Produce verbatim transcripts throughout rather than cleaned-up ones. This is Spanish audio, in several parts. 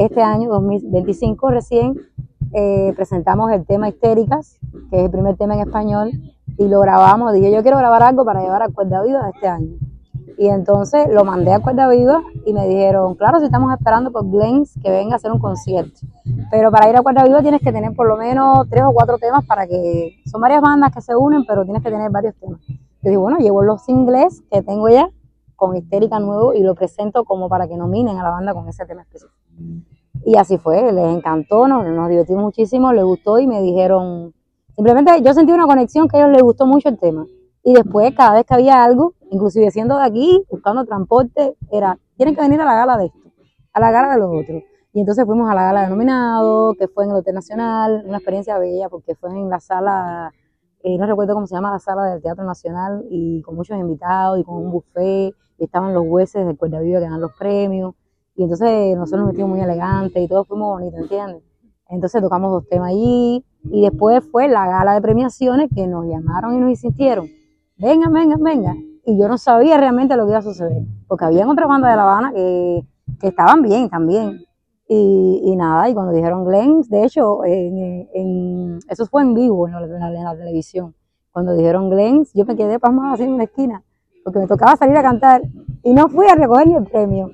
este año, dos mil veinticinco, recién eh, presentamos el tema Histéricas, que es el primer tema en español, y lo grabamos. Dije, yo quiero grabar algo para llevar a Cuerda Viva de este año. Y entonces lo mandé a Cuerda Viva y me dijeron, claro, si estamos esperando por Glens que venga a hacer un concierto. Pero para ir a Cuerda Viva tienes que tener por lo menos tres o cuatro temas para que... Son varias bandas que se unen, pero tienes que tener varios temas. Yo digo, bueno, llevo los singles que tengo ya con Histérica nuevo y lo presento como para que nominen a la banda con ese tema específico. Y así fue, les encantó, nos, nos divertimos muchísimo, les gustó y me dijeron... Simplemente yo sentí una conexión que a ellos les gustó mucho el tema. Y después, cada vez que había algo, inclusive siendo de aquí, buscando transporte, era, tienen que venir a la gala de esto, a la gala de los otros. Y entonces fuimos a la gala de nominados, que fue en el Hotel Nacional, una experiencia bella, porque fue en la sala, eh, no recuerdo cómo se llama la sala del Teatro Nacional, y con muchos invitados, y con un buffet, y estaban los jueces de Cuerda Viva que dan los premios, y entonces nosotros nos metimos muy elegantes, y todo fue muy bonito, ¿entiendes? Entonces tocamos dos temas allí, y después fue la gala de premiaciones que nos llamaron y nos insistieron, vengan, vengan, vengan. Y yo no sabía realmente lo que iba a suceder, porque había otras bandas de La Habana que, que estaban bien también. Y, y nada, y cuando dijeron Glens, de hecho, en, en, eso fue en vivo en la, en, la, en la televisión. Cuando dijeron Glens, yo me quedé pasmada así en una esquina, porque me tocaba salir a cantar y no fui a recoger ni el premio.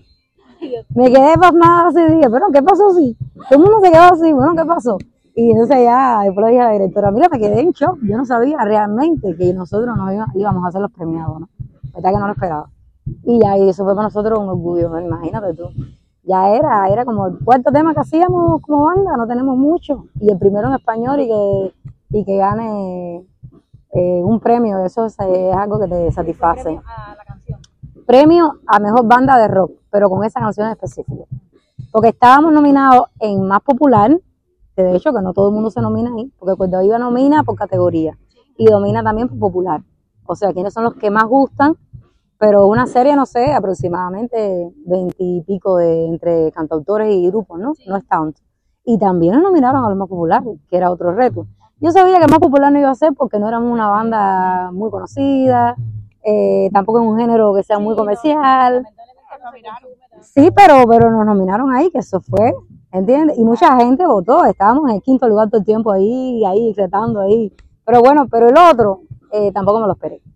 Me quedé pasmada así, dije, pero ¿qué pasó así? Todo el mundo se quedó así, bueno, ¿qué pasó? Y entonces ya, después le dije a la directora, mira, me quedé en shock, yo no sabía realmente que nosotros nos íbamos a hacer los premiados, ¿no? Verdad que no lo esperaba. Y ya, y eso fue para nosotros un orgullo, ¿no? Imagínate tú. Ya era, era como el cuarto tema que hacíamos como banda, no tenemos mucho. Y el primero en español y que, y que gane eh, un premio, eso es, es algo que te satisface. ¿Premio a la canción? Premio a mejor banda de rock, pero con esa canción en específico. Porque estábamos nominados en Más Popular, que de hecho que no todo el mundo se nomina ahí, porque Cuerda Viva nomina por categoría y domina también por popular. O sea, quiénes son los que más gustan, pero una serie, no sé, aproximadamente veinte y pico de entre cantautores y grupos, ¿no? No es tanto. Y también nos nominaron a los Más Populares, que era otro reto. Yo sabía que Más Popular no iba a ser porque no éramos una banda muy conocida, eh, tampoco es un género que sea muy comercial. Sí, pero, pero nos nominaron ahí, que eso fue, ¿entiendes? Y mucha gente votó, estábamos en el quinto lugar todo el tiempo ahí, ahí, retando ahí. Pero bueno, pero el otro, eh, tampoco me lo esperé.